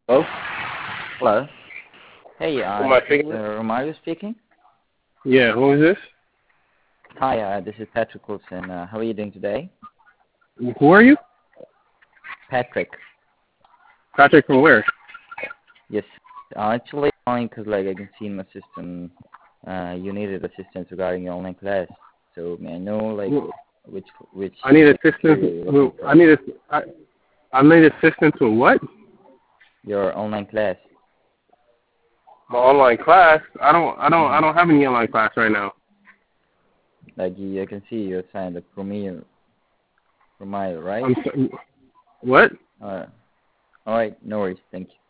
Hello? Hello. Hey, Who am I this is speaking with? Romario speaking. Yeah, who is this? Hi, this is Patrick Wilson. How are you doing today? Who are you? Patrick. Patrick from where? Yes. Actually, calling because I can see in my system, you needed assistance regarding your online class. So may I know which I need area assistance. you're looking for? I need assistance with what? Your online class. My online class. I Mm-hmm. don't have any online class right now. I can see you're signed up for me, right? What? All right. No worries. Thank you.